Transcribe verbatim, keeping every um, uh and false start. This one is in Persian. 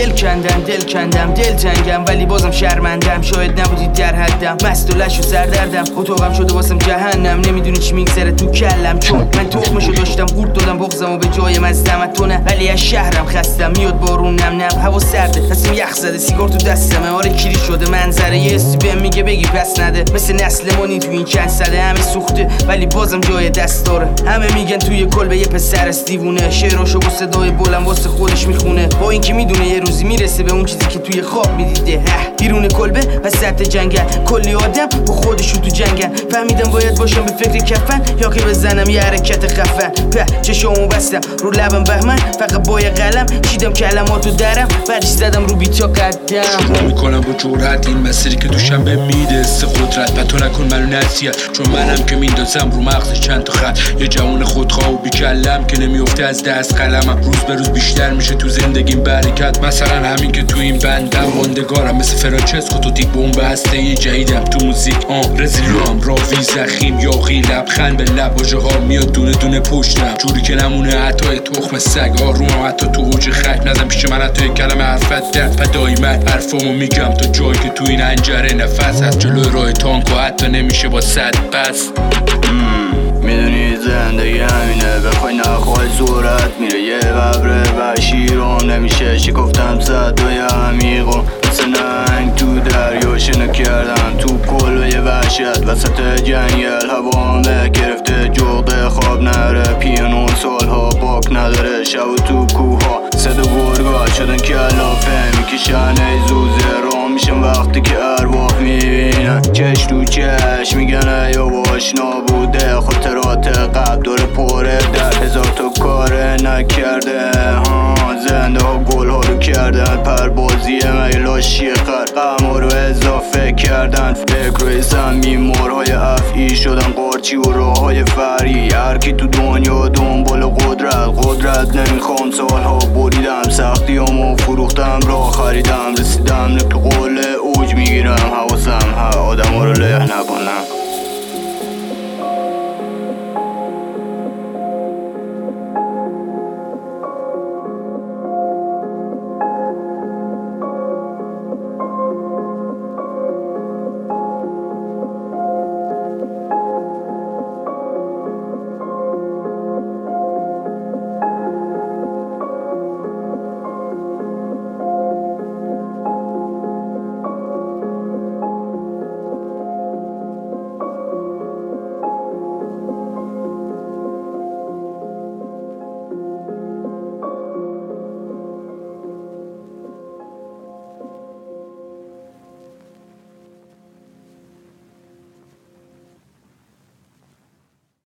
دل کندم دل کندم دل تنگم ولی بازم شرمندم. شاید نبودید در حدم، مست و لش و سردردم. اتاقم شده واسم جهنم، نمیدونی چی میگذره تو کلم. چون من تخمشو داشتم قورت دادم بغضمو به جای مزدم. تو نه ولی از شهرم خستم، میاد بارون نم نم هوا سرده، دستم یخ زده، سیگار تو دستمه. آره کیری شده منظره، یه حسی بهم میگه بگی پس نده. مثل نسل مانی تو این چند ساله همه سوخته ولی بازم جای دست داره. همه میگن توی کلبه یه پسر است دیوونه، شعراشو با صدای بلند واسه خودش میخونه، با اینکه میدونه یه روزی میرسه به اون چیزی که توی خواب میدیده. بیرون کلبه وسط جنگل کلی آدم با خودشون تو جنگل. فهمیدم باید باشم به فکر کفن یا که بزنم یه حرکت خفن. په چشامو بستم رو لبم بهمن، فقط با یه قلم چیدم کلماتو درم، بعدش زدم رو بیتا قدم. شروع میکنم با جرأت این مسیری که دوشم به میده است قدرت. و تو نکن منو نصیحت، چون منم که میندازم رو مغز چند تا خط. یه جوان خودخواه و بیکلم که نمیفته از دست قلمم. روز به روز بیشتر میشه تو زندگیم برکت، مثلا همین که تو این بندم ماندگارم. مثل فرانچسکو تو تیک بمب هسته ای جدیدم تو موزیک. آن رزیلوام راوی زخیم یاقی لبخند به لب، واژه ها میاد دونه دونه پشتم جوری که نمونه حتی تخم سگ. آرومم حتی تو اوج خک، نزن پیش من حتی یک کلمه حرفت در فدای من. حرفامو میگم تا جایی که تو این انجره نفس هست. جلوی راه تانکو حتی نمیشه با صد پس. میدونی زندگی همینه، بخوای نخوای صورت میره یه ببره و شیرم نمیشه. شکفتم صدای عمیقم مثل نهنگ تو دریا شنا کردم تو کلبه وحشت وسط جنگل. هوامه گرفته جغده خواب نره، پیانو سالها باک نداره. شب و تو کوها صدا گرگا شدن کلافه میکشن ای زوزه را میشن وقتی که ارواح میبینن. چش تو چش میگن ای آواش نابوده، خاطرات قبل داره پره در هزار تا کاره نکرده. ها زنده ها گل ها رو کردن پربازی میلاشی قرد، غم رو اضافه کردن. فکر روی زمین مارهای افعی شدن قارچی و راه های فری. هرکی تو دنیا دنبال قدرت قدرت نمیخوام، سالها بریدم سختی همو فروختم راه خریدم. رسیدم نکل قول اوج میگیرم، حواسم ها آدم ها رو له نبا